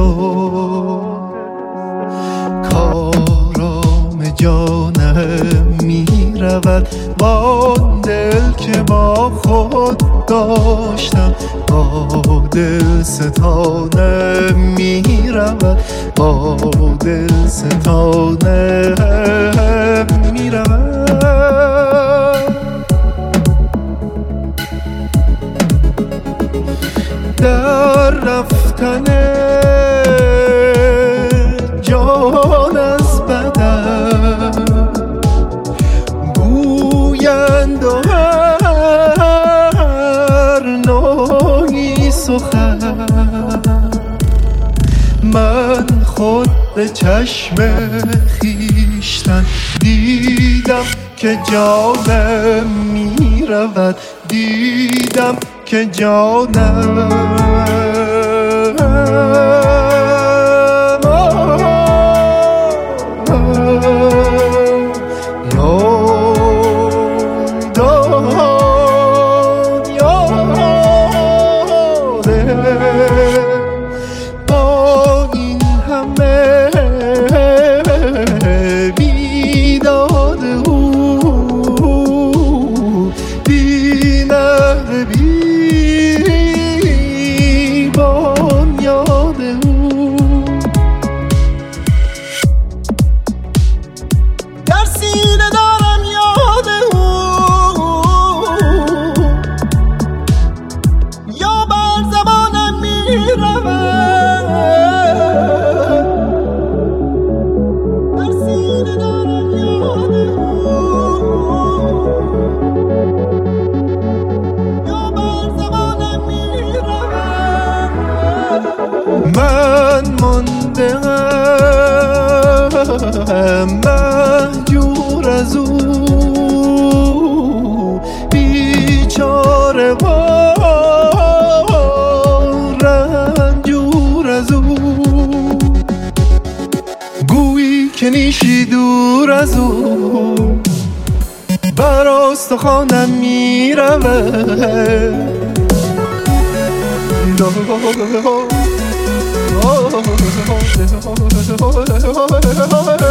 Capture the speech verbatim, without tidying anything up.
شد، کارام جانم می رود با دل که با خود داشتم، با دل ستانم می رود، با دل ستانم می رود. در رفتن جان از بدن گویند و هر نوعی سخن، من خود به چشم خویشتن دیدم که جانم می رود، دیدم که جانم با این همه بیداد او، بی نهر بی بنیاد او، در سینه دارم یاد او، یا بر زبانم می رود، در سینه دارم یاد او، یا بر زبانم می رود. من مانده ام مهجور از او، بیچاره و رنجور از او، گویی که نیشی دور از او بر استخوانم می رود.